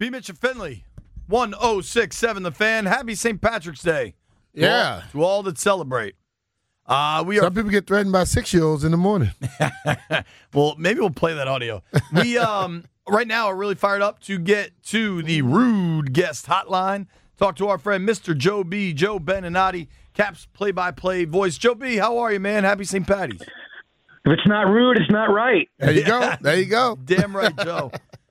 B. Mitch and Finley, 1067 The Fan. Happy St. Patrick's Day. Yeah. To all that celebrate. Some people get threatened by 6-year-olds in the morning. Well, maybe we'll play that audio. We right now are really fired up to get to the Rude Guest Hotline. Talk to our friend Mr. Joe B. Joe Beninati, Caps play-by-play voice. Joe B., how are you, man? Happy St. Patty's. If it's not rude, it's not right. There you go. There you go. Damn right, Joe.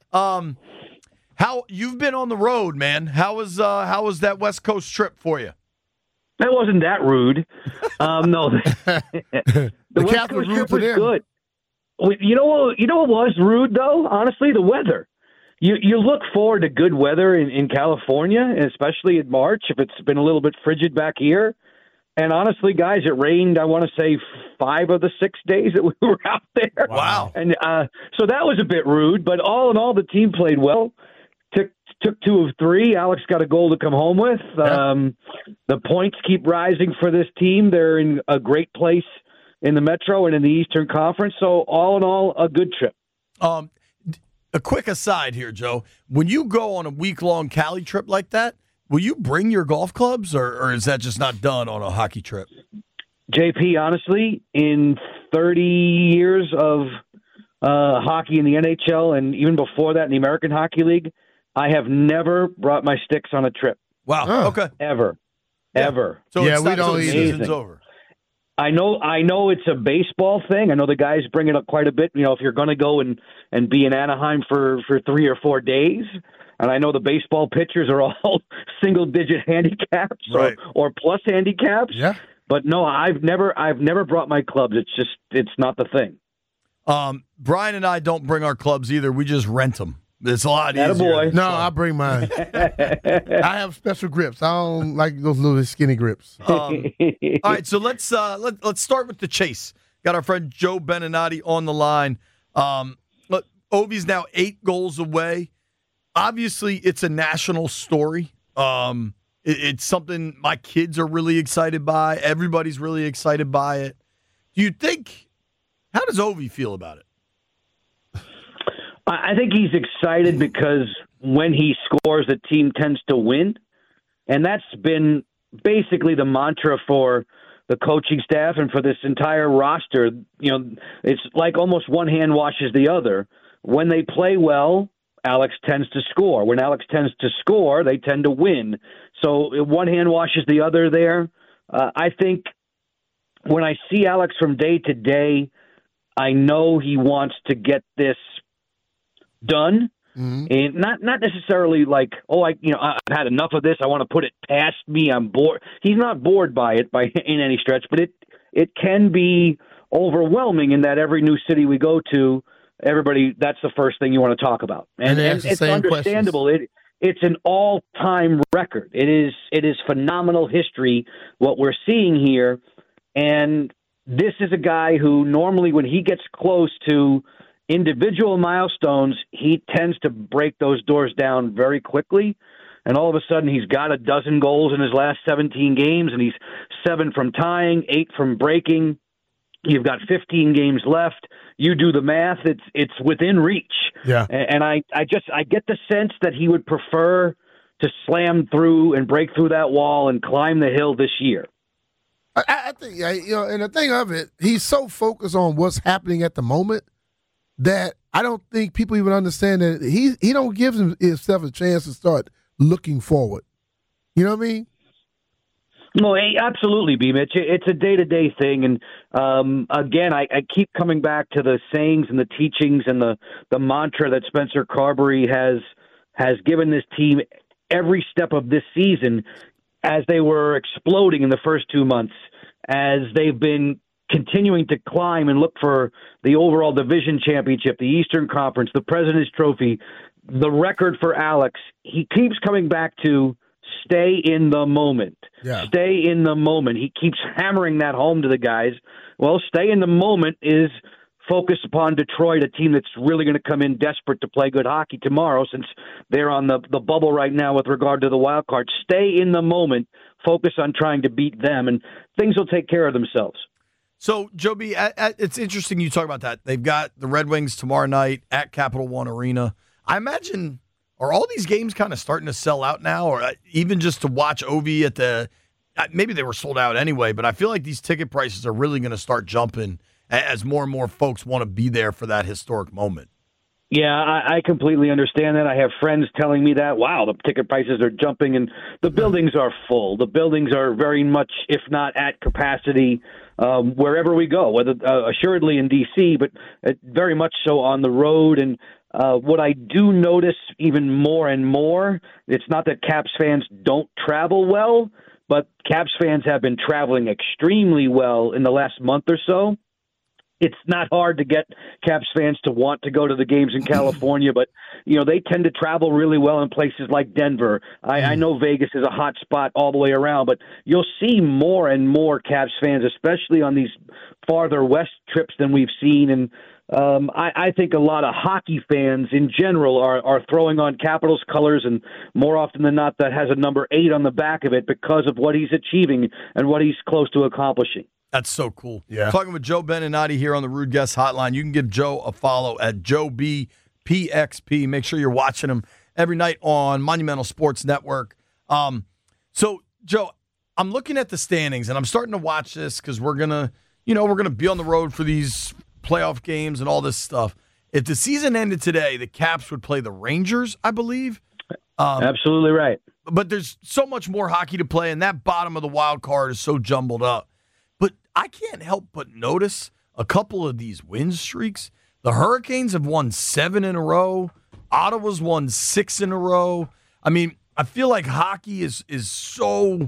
How you've been on the road, man? How was that West Coast trip for you? That wasn't that rude. No, the West Caps Coast was rude trip to was them. good. You know what was rude though? Honestly, the weather. You look forward to good weather in California, and especially in March if it's been a little bit frigid back here. And honestly, guys, it rained, I want to say, 5 of the 6 days that we were out there. Wow. And so that was a bit rude, but all in all, the team played well. Took 2 of 3. Alex got a goal to come home with. The points keep rising for this team. They're in a great place in the Metro and in the Eastern Conference. So all in all, a good trip. A quick aside here, Joe. When you go on a week-long Cali trip like that, will you bring your golf clubs, or is that just not done on a hockey trip? JP, honestly, in 30 years of hockey in the NHL and even before that in the American Hockey League, I have never brought my sticks on a trip. Wow. Oh. Okay. Ever. So Yeah, it's we not don't till the either. season's over. I know it's a baseball thing. I know the guys bring it up quite a bit. You know, if you're going to go and be in Anaheim for 3 or 4 days, and I know the baseball pitchers are all single-digit handicaps Right. or plus handicaps. Yeah. But no, I've never brought my clubs. It's not the thing. Brian and I don't bring our clubs either. We just rent them. It's a lot easier. Attaboy. No, I bring mine. I have special grips. I don't like those little skinny grips. All right, so let's start with the chase. Got our friend Joe Beninati on the line. Look, Ovi's now 8 goals away. Obviously, it's a national story. It's something my kids are really excited by. Everybody's really excited by it. Do you think? How does Ovi feel about it? I think he's excited because when he scores, the team tends to win. And that's been basically the mantra for the coaching staff and for this entire roster. You know, it's like almost one hand washes the other. When they play well, Alex tends to score. When Alex tends to score, they tend to win. So one hand washes the other there. I think when I see Alex from day to day, I know he wants to get this done, and not necessarily like, I've had enough of this. I want to put it past me. I'm bored. He's not bored by it in any stretch, but it can be overwhelming in that every new city we go to, everybody, that's the first thing you want to talk about, and it's understandable. It's an all-time record. It is phenomenal history what we're seeing here, and this is a guy who normally when he gets close to individual milestones, he tends to break those doors down very quickly. And all of a sudden, he's got 12 goals in his last 17 games, and he's 7 from tying, 8 from breaking. You've got 15 games left. You do the math; it's within reach. Yeah. And I get the sense that he would prefer to slam through and break through that wall and climb the hill this year. I think, and the thing of it, he's so focused on what's happening at the moment that I don't think people even understand that he don't give himself a chance to start looking forward. You know what I mean? No, absolutely, B. Mitch. It's a day-to-day thing, and again, I keep coming back to the sayings and the teachings and the mantra that Spencer Carberry has given this team every step of this season as they were exploding in the first 2 months, as they've been continuing to climb and look for the overall division championship, the Eastern Conference, the President's Trophy, the record for Alex. He keeps coming back to stay in the moment. Yeah. Stay in the moment. He keeps hammering that home to the guys. Well, stay in the moment is focus upon Detroit, a team that's really going to come in desperate to play good hockey tomorrow since they're on the bubble right now with regard to the wild card. Stay in the moment. Focus on trying to beat them, and things will take care of themselves. So, Joe B., it's interesting you talk about that. They've got the Red Wings tomorrow night at Capital One Arena. I imagine, Are all these games kind of starting to sell out now, or even just to watch Ovi at the? Maybe they were sold out anyway, but I feel like these ticket prices are really going to start jumping as more and more folks want to be there for that historic moment. Yeah, I completely understand that. I have friends telling me that, wow, the ticket prices are jumping and the buildings are full. The buildings are very much, if not at capacity, wherever we go, whether assuredly in D.C., but very much so on the road. And what I do notice even more and more, it's not that Caps fans don't travel well, but Caps fans have been traveling extremely well in the last month or so. It's not hard to get Caps fans to want to go to the games in California, but they tend to travel really well in places like Denver. I know Vegas is a hot spot all the way around, but you'll see more and more Caps fans, especially on these farther west trips than we've seen. And I think a lot of hockey fans in general are throwing on Capitals colors, and more often than not, that has a number 8 on the back of it because of what he's achieving and what he's close to accomplishing. That's so cool. Yeah. Talking with Joe Beninati here on the Rude Guest Hotline. You can give Joe a follow at JoeBPXP. Make sure you're watching him every night on Monumental Sports Network. So, Joe, I'm looking at the standings, and I'm starting to watch this because we're gonna be on the road for these playoff games and all this stuff. If the season ended today, the Caps would play the Rangers, I believe. Absolutely right. But there's so much more hockey to play, and that bottom of the wild card is so jumbled up. But I can't help but notice a couple of these win streaks. The Hurricanes have won 7 in a row. Ottawa's won 6 in a row. I mean, I feel like hockey is so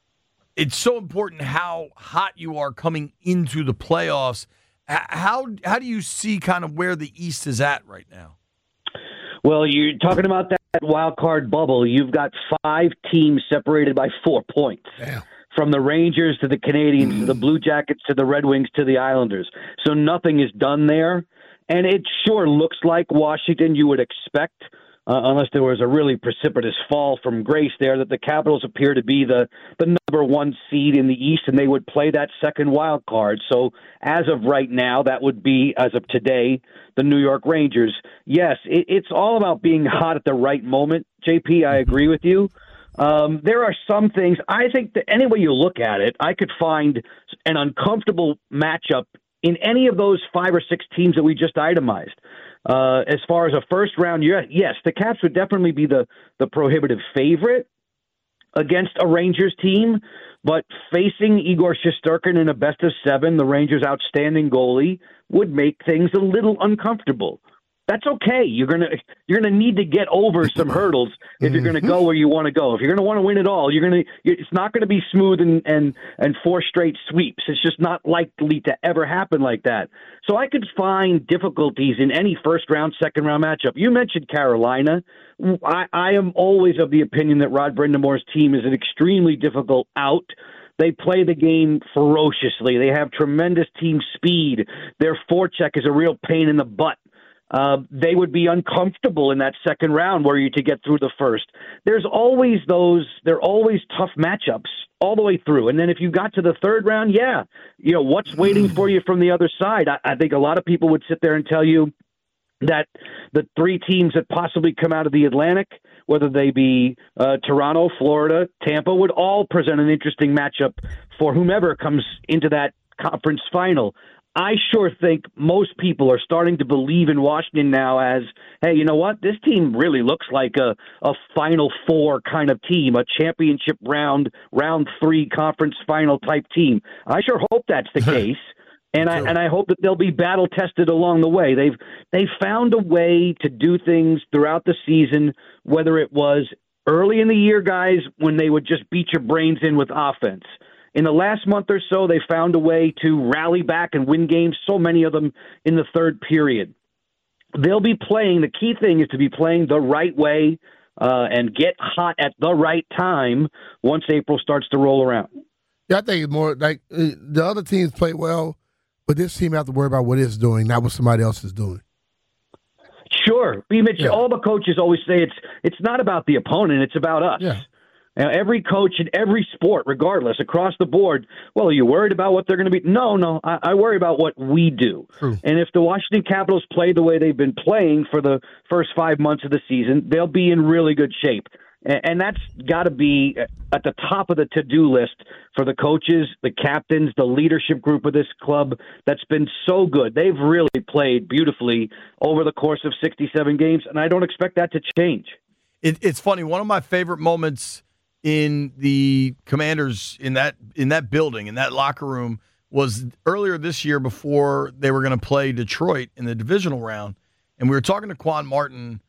important how hot you are coming into the playoffs. How do you see kind of where the East is at right now? Well, you're talking about that wild card bubble. You've got 5 teams separated by 4 points. Damn. From the Rangers to the Canadiens to the Blue Jackets to the Red Wings to the Islanders. So nothing is done there. And it sure looks like Washington, you would expect, unless there was a really precipitous fall from grace there, that the Capitals appear to be the number 1 seed in the East, and they would play that second wild card. So as of right now, that would be, as of today, the New York Rangers. Yes, it's all about being hot at the right moment. JP, I agree with you. There are some things, I think that any way you look at it, I could find an uncomfortable matchup in any of those 5 or 6 teams that we just itemized. As far as a first round, yes, the Caps would definitely be the prohibitive favorite against a Rangers team, but facing Igor Shesterkin in a best of 7, the Rangers' outstanding goalie, would make things a little uncomfortable. That's okay. You're gonna need to get over some hurdles if you're gonna go where you want to go. If you're gonna want to win it all, it's not gonna be smooth and 4 straight sweeps. It's just not likely to ever happen like that. So I could find difficulties in any first round, second round matchup. You mentioned Carolina. I am always of the opinion that Rod Brindamore's team is an extremely difficult out. They play the game ferociously. They have tremendous team speed. Their forecheck is a real pain in the butt. They would be uncomfortable in that second round were you to get through the first. They're always tough matchups all the way through. And then if you got to the third round, what's waiting for you from the other side? I think a lot of people would sit there and tell you that the 3 teams that possibly come out of the Atlantic, whether they be Toronto, Florida, Tampa, would all present an interesting matchup for whomever comes into that conference final. I sure think most people are starting to believe in Washington now as, hey, you know what? This team really looks like a Final Four kind of team, a championship round 3 conference final type team. I sure hope that's the case. And I hope that they'll be battle tested along the way. They've found a way to do things throughout the season, whether it was early in the year, guys, when they would just beat your brains in with offense. In the last month or so, they found a way to rally back and win games, so many of them in the third period. They'll be playing, the key thing is to be playing the right way and get hot at the right time once April starts to roll around. Yeah, I think it's more like the other teams play well, but this team have to worry about what it's doing, not what somebody else is doing. Sure. Mitch, all the coaches always say it's not about the opponent, it's about us. Yeah. Now, every coach in every sport, regardless, across the board, well, are you worried about what they're going to be? No, I worry about what we do. True. And if the Washington Capitals play the way they've been playing for the first 5 months of the season, they'll be in really good shape. And that's got to be at the top of the to-do list for the coaches, the captains, the leadership group of this club that's been so good. They've really played beautifully over the course of 67 games, and I don't expect that to change. It's funny. One of my favorite moments in the Commanders in that building, in that locker room, was earlier this year before they were going to play Detroit in the divisional round, and we were talking to Quan Martin,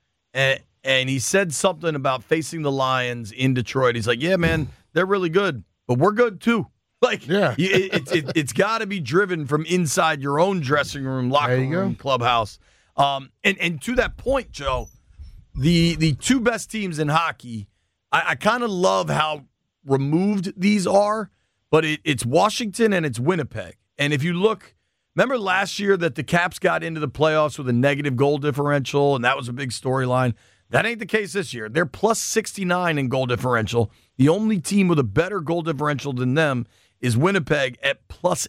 and he said something about facing the Lions in Detroit. He's like, "Yeah, man, they're really good, but we're good too." Like, yeah. It's got to be driven from inside your own dressing room, locker room, clubhouse. And to that point, Joe, the two best teams in hockey, I kind of love how removed these are, but it's Washington and it's Winnipeg. And if you look, remember last year that the Caps got into the playoffs with a negative goal differential, and that was a big storyline. That ain't the case this year. They're plus 69 in goal differential. The only team with a better goal differential than them is Winnipeg at plus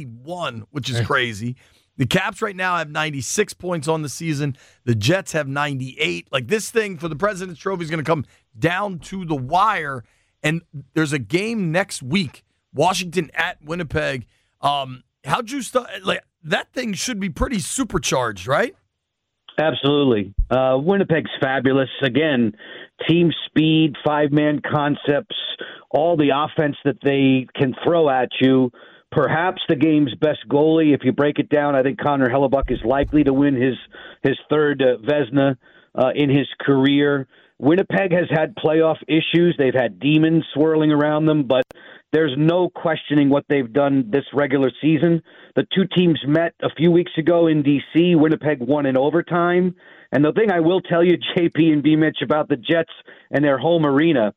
81, which is crazy. The Caps right now have 96 points on the season. The Jets have 98. Like, this thing for the President's Trophy is going to come down to the wire. And there's a game next week, Washington at Winnipeg. How juiced up? Like, that thing should be pretty supercharged, right? Absolutely. Winnipeg's fabulous. Again, team speed, five-man concepts, all the offense that they can throw at you. Perhaps the game's best goalie. If you break it down, I think Connor Hellebuck is likely to win his third Vezina in his career. Winnipeg has had playoff issues. They've had demons swirling around them, but there's no questioning what they've done this regular season. The two teams met a few weeks ago in D.C. Winnipeg won in overtime. And the thing I will tell you, JP and B-Mitch, about the Jets and their home arena,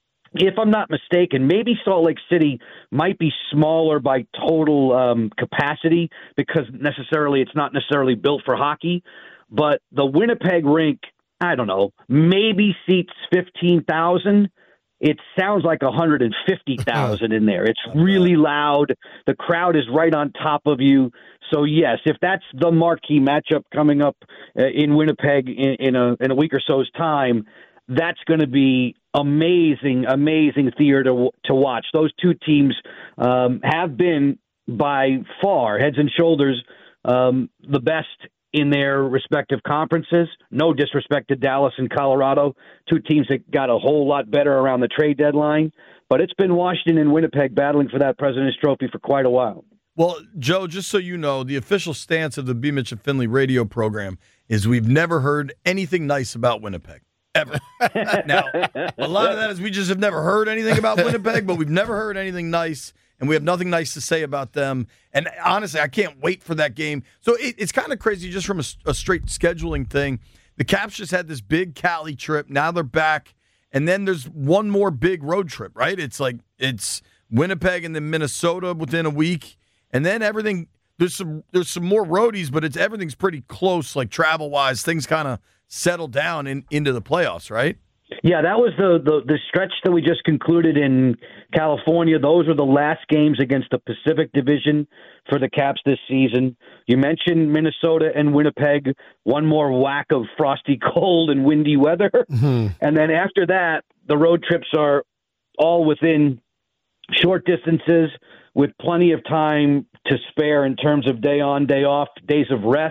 if I'm not mistaken, maybe Salt Lake City might be smaller by total capacity because it's not necessarily built for hockey. But the Winnipeg rink, I don't know, maybe seats 15,000. It sounds like 150,000 in there. It's really loud. The crowd is right on top of you. So, yes, if that's the marquee matchup coming up in Winnipeg in a week or so's time, that's going to be amazing theater to watch. Those two teams have been by far, heads and shoulders, the best in their respective conferences. No disrespect to Dallas and Colorado, two teams that got a whole lot better around the trade deadline. But it's been Washington and Winnipeg battling for that President's Trophy for quite a while. Well, Joe, just so you know, the official stance of the B. Mitch and Finley radio program is we've never heard anything nice about Winnipeg. Ever. Now, a lot of that is we just have never heard anything about Winnipeg, but we've never heard anything nice, and we have nothing nice to say about them. And honestly, I can't wait for that game. So it's kind of crazy just from a straight scheduling thing. The Caps just had this big Cali trip. Now they're back, and then there's one more big road trip, right? It's Winnipeg and then Minnesota within a week, and then everything. There's some more roadies, but everything's pretty close, like travel-wise. Things kind of settle down into the playoffs, right? Yeah, that was the stretch that we just concluded in California. Those were the last games against the Pacific Division for the Caps this season. You mentioned Minnesota and Winnipeg, one more whack of frosty cold and windy weather. Mm-hmm. And then after that, the road trips are all within short distances with plenty of time to spare in terms of day on, day off, days of rest.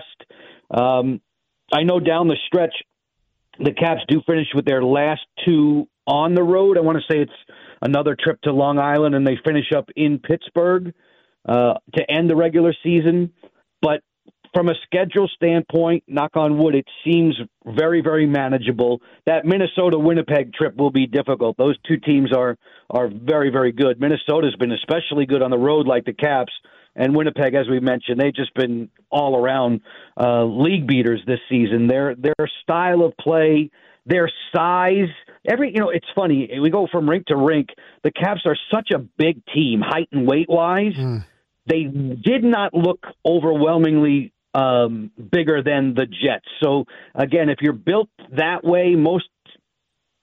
I know down the stretch, the Caps do finish with their last two on the road. I want to say it's another trip to Long Island, and they finish up in Pittsburgh to end the regular season. But from a schedule standpoint, knock on wood, it seems very, very manageable. That Minnesota-Winnipeg trip will be difficult. Those two teams are very, very good. Minnesota's been especially good on the road like the Caps. And Winnipeg, as we mentioned, they've just been all around league beaters this season. Their style of play, their size, it's funny. We go from rink to rink. The Caps are such a big team, height and weight wise. They did not look overwhelmingly bigger than the Jets. So again, if you're built that way, most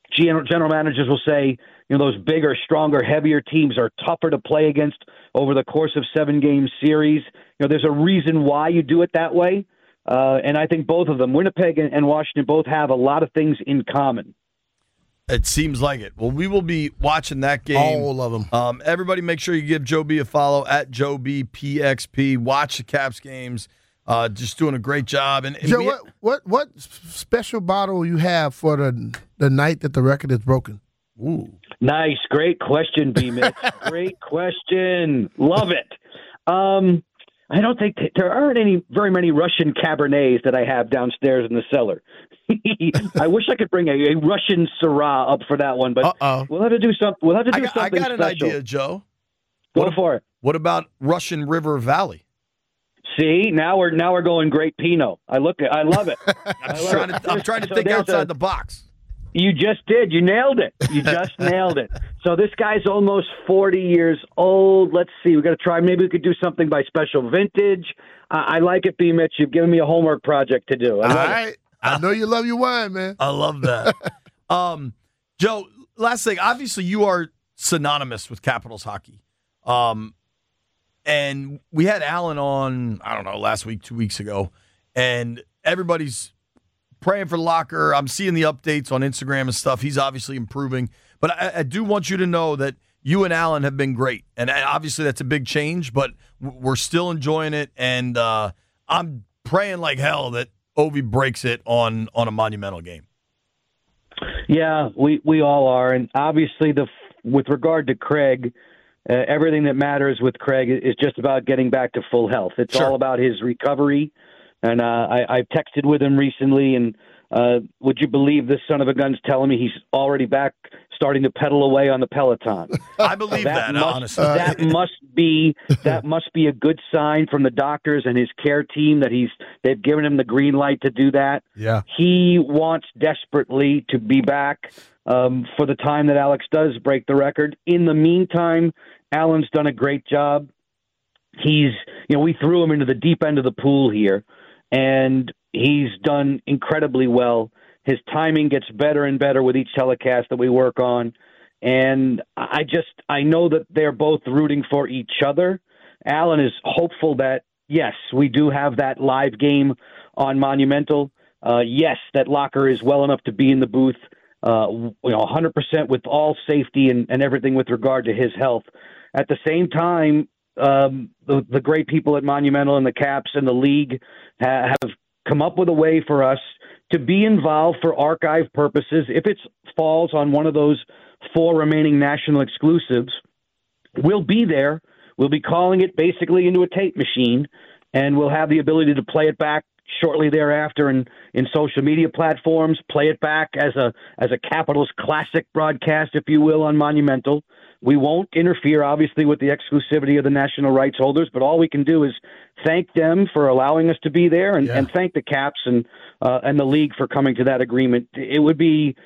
general managers will say, those bigger, stronger, heavier teams are tougher to play against over the course of 7-game series. There's a reason why you do it that way. And I think both of them, Winnipeg and Washington, both have a lot of things in common. It seems like it. Well, we will be watching that game. All of them. Everybody make sure you give Joe B a follow at Joe B PXP. Watch the Caps games. Just doing a great job. And Joe, what special bottle you have for the night that the record is broken? Ooh. Nice. Great question, B-Mitch. Great question. Love it. I don't think there aren't very many Russian Cabernets that I have downstairs in the cellar. I wish I could bring a Russian Syrah up for that one, but we'll have to do something. We'll have to do something I got special. an idea, Joe. Go for it. What about Russian River Valley? See, now we're going great Pinot. I love it. I'm trying to think outside the box. You just did. You nailed it. You just nailed it. So this guy's almost 40 years old. Let's see. We got to try. Maybe we could do something by special vintage. I like it, B. Mitch. You've given me a homework project to do. All right. I know you love your wine, man. I love that. Joe, last thing. Obviously, you are synonymous with Capitals hockey. And we had Alan on, I don't know, last week, 2 weeks ago, and everybody's praying for Locker. I'm seeing the updates on Instagram and stuff. He's obviously improving. But I do want you to know that you and Alan have been great. And obviously that's a big change, but we're still enjoying it. And I'm praying like hell that Ovi breaks it on a monumental game. Yeah, we all are. And obviously with regard to Craig, everything that matters with Craig is just about getting back to full health. It's all about his recovery. And I've texted with him recently, and would you believe this son of a gun's telling me he's already back starting to pedal away on the Peloton? I believe that honestly. That must be a good sign from the doctors and his care team that they've given him the green light to do that. Yeah. He wants desperately to be back for the time that Alex does break the record. In the meantime, Alan's done a great job. We threw him into the deep end of the pool here, and he's done incredibly well. His timing gets better and better with each telecast that we work on. And I know that they're both rooting for each other. Alan is hopeful that, yes, we do have that live game on Monumental. Yes, that Locker is well enough to be in the booth, 100% with all safety and everything with regard to his health. At the same time, the great people at Monumental and the Caps and the league have come up with a way for us to be involved for archive purposes. If it falls on one of those 4 remaining national exclusives, we'll be there. We'll be calling it basically into a tape machine, and we'll have the ability to play it back shortly thereafter in social media platforms, play it back as a Capitals classic broadcast, if you will, on Monumental. We won't interfere, obviously, with the exclusivity of the national rights holders, but all we can do is thank them for allowing us to be there and thank the Caps and the league for coming to that agreement. It would be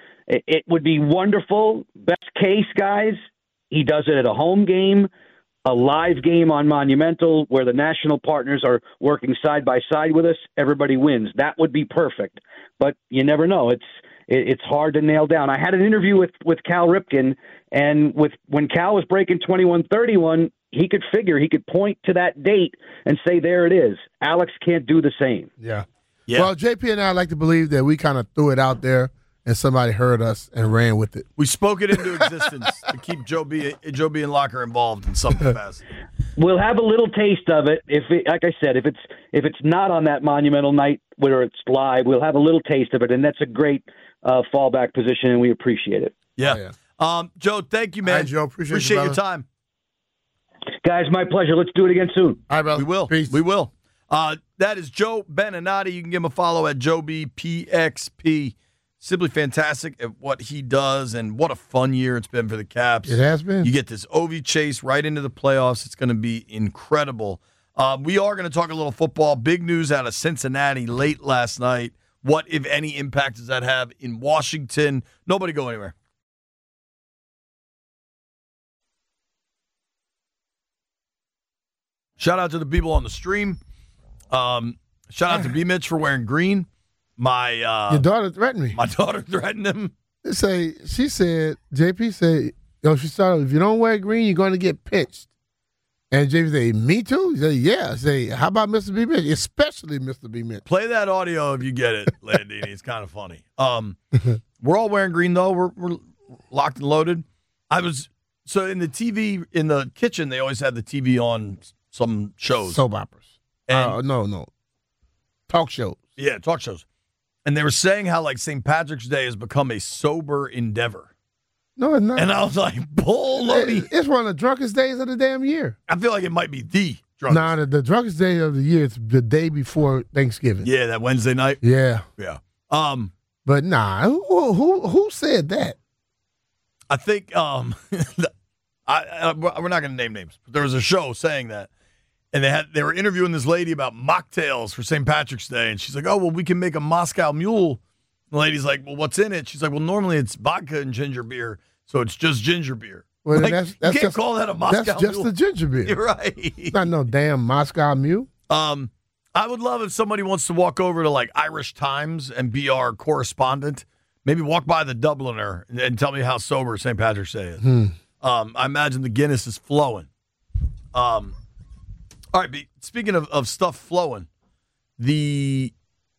wonderful. Best case, guys, he does it at a home game, a live game on Monumental where the national partners are working side by side with us. Everybody wins. That would be perfect. But you never know. It's hard to nail down. I had an interview with Cal Ripken, and when Cal was breaking 21-31, he could point to that date and say, there it is. Alex can't do the same. Yeah. Well, JP and I like to believe that we kind of threw it out there and somebody heard us and ran with it. We spoke it into existence to keep Joe B and Locker involved in some capacity. We'll have a little taste of it. Like I said, if it's not on that Monumental night where it's live, we'll have a little taste of it, and that's a great fallback position, and we appreciate it. Yeah. Joe, thank you, man. Hi, Joe. Appreciate your time. Guys, my pleasure. Let's do it again soon. All right, brother. We will. Peace. We will. That is Joe Beninati. You can give him a follow at JoeBPXP. Simply fantastic at what he does, and what a fun year it's been for the Caps. It has been. You get this Ovi chase right into the playoffs. It's going to be incredible. We are going to talk a little football. Big news out of Cincinnati late last night. What, if any, impact does that have in Washington? Nobody go anywhere. Shout out to the people on the stream. Shout out to B. Mitch for wearing green. Your daughter threatened me. My daughter threatened him. She said, JP said, she started, if you don't wear green, you're going to get pinched. And JP said, me too? He said, yeah. I say, how about Mr. B. Mitch? Especially Mr. B. Mitch. Play that audio if you get it, Landini. It's kind of funny. We're all wearing green, though. We're locked and loaded. So in the TV, in the kitchen, they always had the TV on some shows. Soap operas. No. Talk shows. Yeah, talk shows. And they were saying how, like, St. Patrick's Day has become a sober endeavor. No, it's not. And I was like, baloney. It's one of the drunkest days of the damn year. I feel like it might be the drunkest. Nah, the drunkest day of the year is the day before Thanksgiving. Yeah, that Wednesday night. Yeah. Yeah. But nah, who said that? I think we're not going to name names, but there was a show saying that, and they were interviewing this lady about mocktails for St. Patrick's Day, and she's like, "Oh, well, we can make a Moscow Mule." The lady's like, "Well, what's in it?" She's like, "Well, normally it's vodka and ginger beer, so it's just ginger beer." Well, like, that's you can't call that a Moscow Mule. That's just Mule. the ginger beer. You're right. It's not no damn Moscow Mule. I would love if somebody wants to walk over to like Irish Times and be our correspondent. Maybe walk by the Dubliner and tell me how sober St. Patrick's Day is. I imagine the Guinness is flowing. All right, but speaking of stuff flowing, here's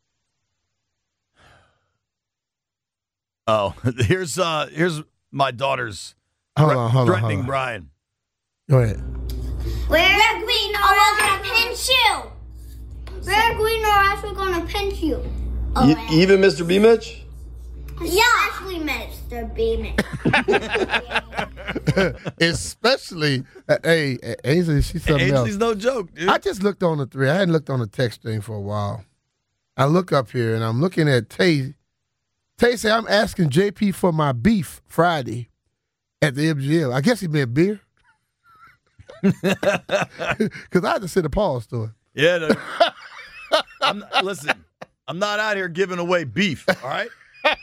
my daughter's threatening Brian. Go ahead. Wear green or we're gonna pinch you. Wear green or else we're gonna pinch you. Even Mr. B. Mitch? Yeah, especially Mr. B. Mitch. Especially, hey, Ainsley, she's something Ainsley's else. no joke, dude. I just looked on the thread. I hadn't looked on the text thing for a while. I look up here and I'm looking at Tay. Tay said, I'm asking JP for my beef Friday at the MGL. I guess he meant beer. Because I had to send a pause to it. Yeah. Listen, I'm not out here giving away beef, all right?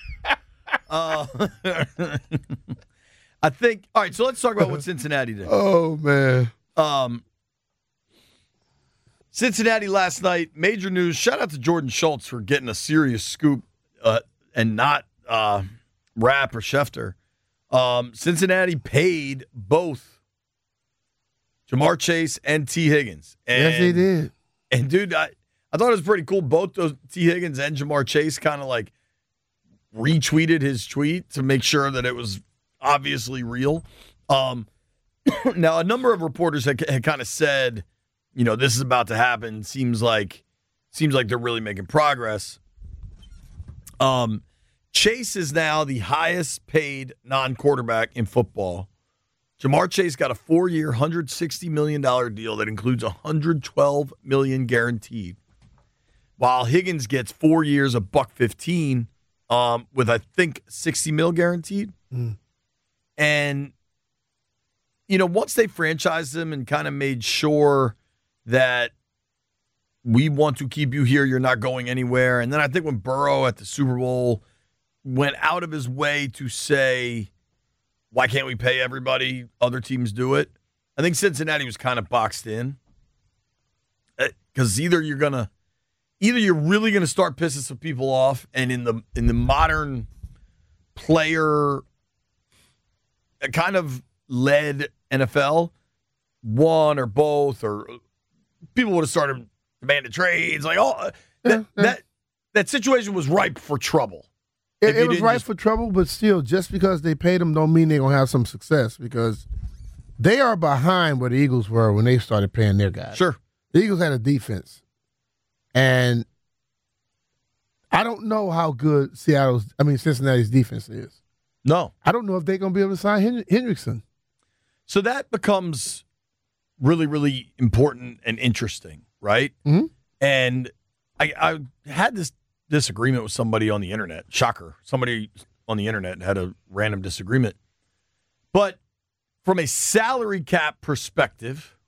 I think, all right, so let's talk about what Cincinnati did. Oh, man. Cincinnati last night, major news. Shout out to Jordan Schultz for getting a serious scoop and not Rapp or Schefter. Cincinnati paid both Ja'Marr Chase and T. Higgins. Yes, they did. And, dude, I thought it was pretty cool. Both those T. Higgins and Ja'Marr Chase kind of like retweeted his tweet to make sure that it was obviously real. Now, a number of reporters had kind of said, you know, this is about to happen. Seems like they're really making progress. Chase is now the highest paid non-quarterback in football. Ja'Marr Chase got a 4-year, $160 million deal that includes $112 million guaranteed, while Higgins gets 4 years of $115 with, I think, $60 million guaranteed. And, you know, once they franchised him and kind of made sure that we want to keep you here, you're not going anywhere. And then I think when Burrow at the Super Bowl went out of his way to say, why can't we pay everybody? Other teams do it. I think Cincinnati was kind of boxed in. Because either you're really gonna start pissing some people off, and in the modern player kind of led NFL, one or both, or people would have started demanding trades. Like, that situation was ripe for trouble. It was ripe for trouble, but still, just because they paid them don't mean they're going to have some success, because they are behind where the Eagles were when they started paying their guys. Sure. The Eagles had a defense. And I don't know how good Cincinnati's defense is. No. I don't know if they're going to be able to sign Hendrickson. So that becomes really, really important and interesting, right? Mm-hmm. And I had this disagreement with somebody on the internet. Shocker. Somebody on the internet had a random disagreement. But from a salary cap perspective,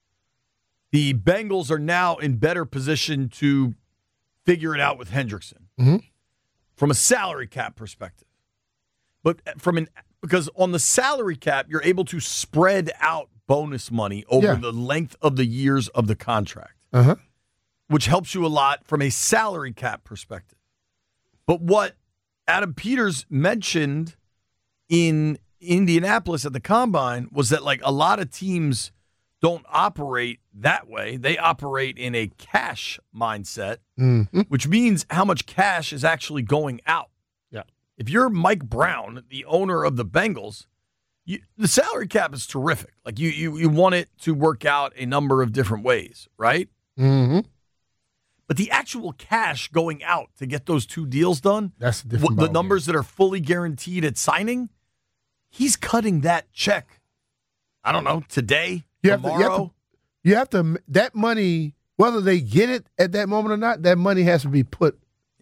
the Bengals are now in better position to figure it out with Hendrickson. Mm-hmm. From a salary cap perspective. But because on the salary cap, you're able to spread out bonus money over the length of the years of the contract. Which helps you a lot from a salary cap perspective. But what Adam Peters mentioned in Indianapolis at the Combine was that like a lot of teams don't operate that way. They operate in a cash mindset, which means how much cash is actually going out. Yeah. If you're Mike Brown, the owner of the Bengals, the salary cap is terrific. Like you want it to work out a number of different ways, right? Mm-hmm. But the actual cash going out to get those two deals done, that's a different the numbers that are fully guaranteed at signing, he's cutting that check. I don't know, today, tomorrow. You have to that money, whether they get it at that moment or not, that money has to be put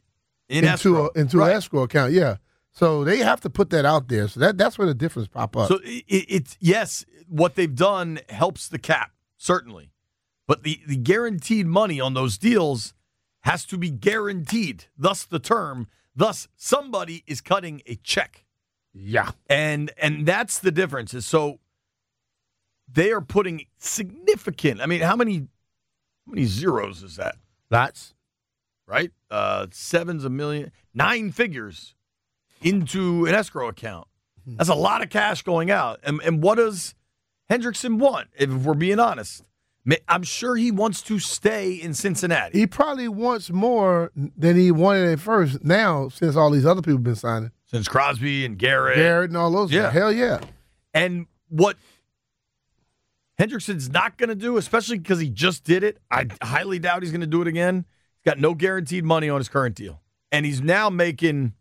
into an escrow account. Yeah. So they have to put that out there. So that's where the difference pop up. So it's yes, what they've done helps the cap, certainly. But the guaranteed money on those deals has to be guaranteed, thus the term. Thus, somebody is cutting a check. Yeah. And that's the difference. Is so they are putting significant, I mean, how many zeros is that? Lots. Right? Sevens of million, 9 figures into an escrow account. That's a lot of cash going out. And what does Hendrickson want, if we're being honest? I'm sure he wants to stay in Cincinnati. He probably wants more than he wanted at first now, since all these other people have been signing. Since Crosby and Garrett. And all those. Yeah. Hell yeah. And what Hendrickson's not going to do, especially because he just did it, I highly doubt he's going to do it again. He's got no guaranteed money on his current deal. And he's now making,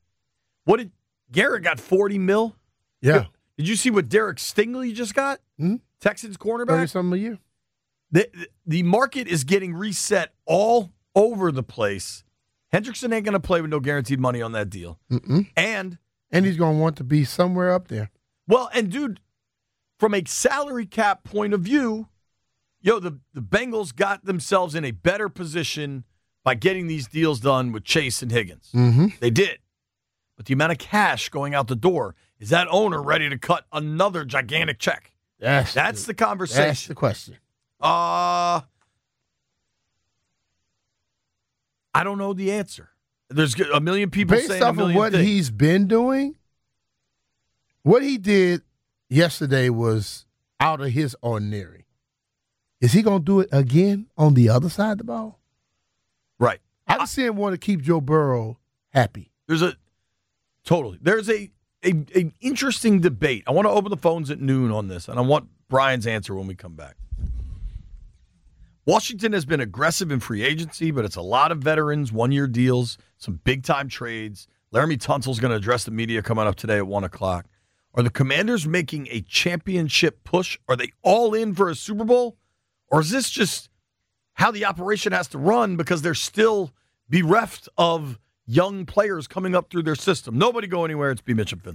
Garrett got $40 million? Yeah. Did you see what Derek Stingley just got? Mm-hmm. Texans cornerback? $30-something a year. The market is getting reset all over the place. Hendrickson ain't going to play with no guaranteed money on that deal. Mm-mm. And he's going to want to be somewhere up there. Well, and dude, from a salary cap point of view, the Bengals got themselves in a better position by getting these deals done with Chase and Higgins. Mm-hmm. They did. But the amount of cash going out the door, is that owner ready to cut another gigantic check? That's the conversation. That's the question. I don't know the answer. There's a million people saying a million based off of what things. he's been doing, what he did yesterday was out of his ordinary. Is he going to do it again on the other side of the ball? Right. I can see him want to keep Joe Burrow happy. There's an interesting debate. I want to open the phones at noon on this, and I want Brian's answer when we come back. Washington has been aggressive in free agency, but it's a lot of veterans, one-year deals, some big-time trades. Laramie Tunsil's going to address the media coming up today at 1 o'clock. Are the Commanders making a championship push? Are they all in for a Super Bowl? Or is this just how the operation has to run because they're still bereft of young players coming up through their system? Nobody go anywhere. It's B. Mitch and Finley.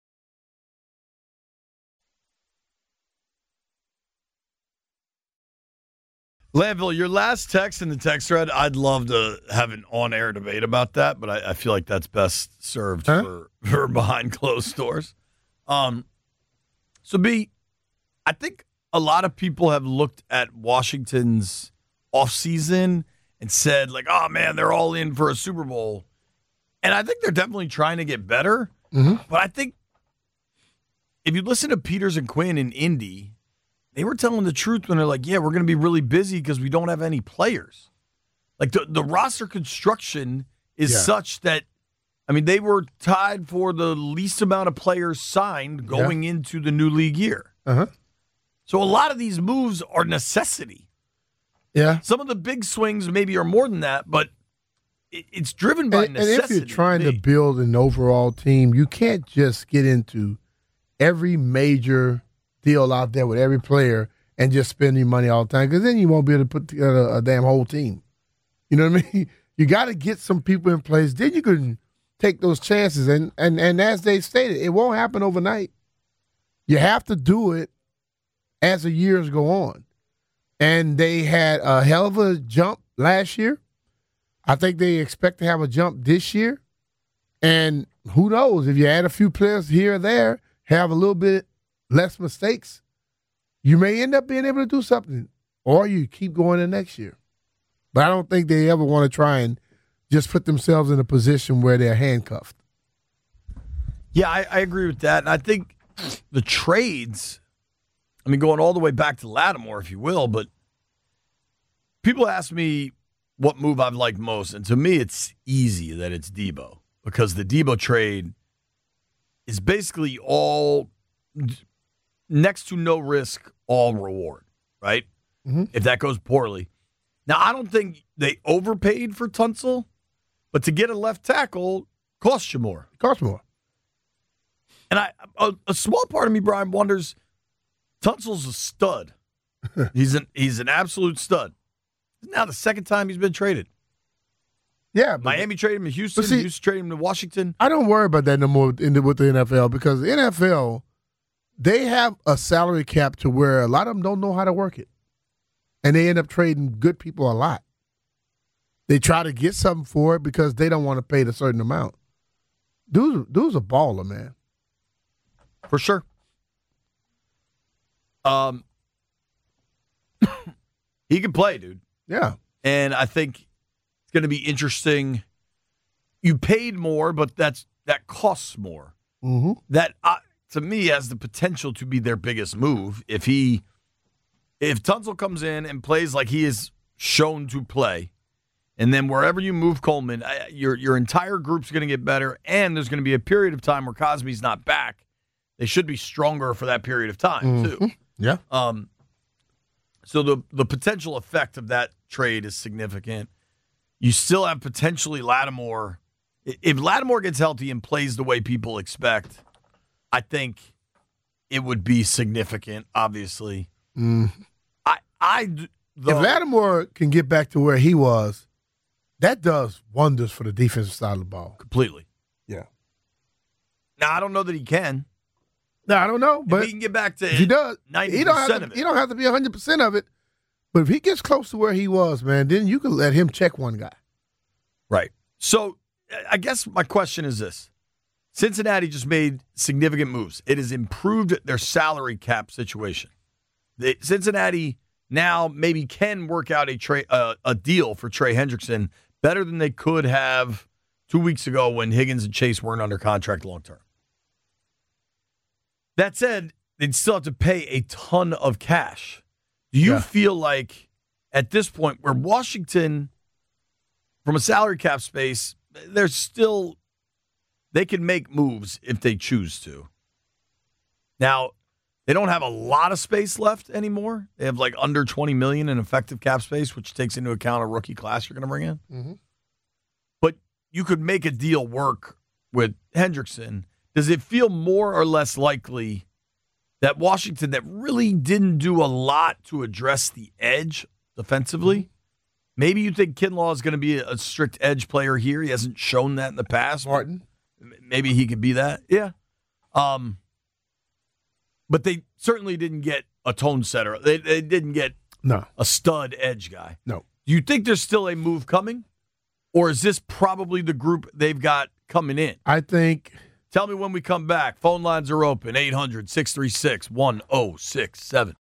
Landville, your last text in the text thread, I'd love to have an on-air debate about that, but I feel like that's best served for behind closed doors. So, B, I think a lot of people have looked at Washington's offseason and said, like, oh, man, they're all in for a Super Bowl. And I think they're definitely trying to get better. Mm-hmm. But I think if you listen to Peters and Quinn in Indy, they were telling the truth when they're like, yeah, we're going to be really busy because we don't have any players. Like, the roster construction is such that, I mean, they were tied for the least amount of players signed going into the new league year. Uh-huh. So a lot of these moves are necessity. Yeah. Some of the big swings maybe are more than that, but it's driven by necessity. And if you're trying to build an overall team, you can't just get into every major deal out there with every player and just spend your money all the time, because then you won't be able to put together a damn whole team. You know what I mean? You got to get some people in place. Then you can take those chances. And as they stated, it won't happen overnight. You have to do it as the years go on. And they had a hell of a jump last year. I think they expect to have a jump this year. And who knows, if you add a few players here or there, have a little bit less mistakes, you may end up being able to do something, or you keep going the next year. But I don't think they ever want to try and just put themselves in a position where they're handcuffed. Yeah, I agree with that. And I think the trades, I mean, going all the way back to Lattimore, if you will, but people ask me what move I've liked most. And to me, it's easy that it's Debo, because the Debo trade is basically all next to no risk, all reward, right? Mm-hmm. If that goes poorly. Now, I don't think they overpaid for Tunsil, but to get a left tackle costs you more. Costs more. And a small part of me, Brian, wonders, Tunsil's a stud. He's an absolute stud. Now the second time he's been traded. Yeah. Miami traded him to Houston. Houston traded him to Washington. I don't worry about that no more with the NFL, because the NFL, they have a salary cap to where a lot of them don't know how to work it. And they end up trading good people a lot. They try to get something for it because they don't want to pay a certain amount. Dude's a baller, man. For sure. He can play, dude. Yeah. And I think it's going to be interesting. You paid more, but that costs more. Mm-hmm. That, to me, has the potential to be their biggest move. If Tunsil comes in and plays like he is shown to play, and then wherever you move Coleman, your entire group's going to get better, and there's going to be a period of time where Cosme's not back. They should be stronger for that period of time, too. Yeah. So the potential effect of that trade is significant. You still have potentially Lattimore. If Lattimore gets healthy and plays the way people expect, I think it would be significant, obviously. If Lattimore can get back to where he was, that does wonders for the defensive side of the ball. Completely. Yeah. Now, I don't know that he can. No, I don't know, but if he can get back to if he does, 90% of it. He don't have to be 100% of it, but if he gets close to where he was, man, then you can let him check one guy. Right. So I guess my question is this. Cincinnati just made significant moves. It has improved their salary cap situation. Cincinnati now maybe can work out a deal for Trey Hendrickson better than they could have 2 weeks ago when Higgins and Chase weren't under contract long term. That said, they'd still have to pay a ton of cash. Do you feel like at this point where Washington, from a salary cap space, they can make moves if they choose to. Now, they don't have a lot of space left anymore. They have like under $20 million in effective cap space, which takes into account a rookie class you're going to bring in. Mm-hmm. But you could make a deal work with Hendrickson. Does it feel more or less likely that Washington, that really didn't do a lot to address the edge defensively, maybe you think Kinlaw is going to be a strict edge player here? He hasn't shown that in the past. Martin. Maybe he could be that. Yeah. But they certainly didn't get a tone setter. They didn't get a stud edge guy. No. Do you think there's still a move coming? Or is this probably the group they've got coming in? I think... Tell me when we come back. Phone lines are open, 800-636-1067.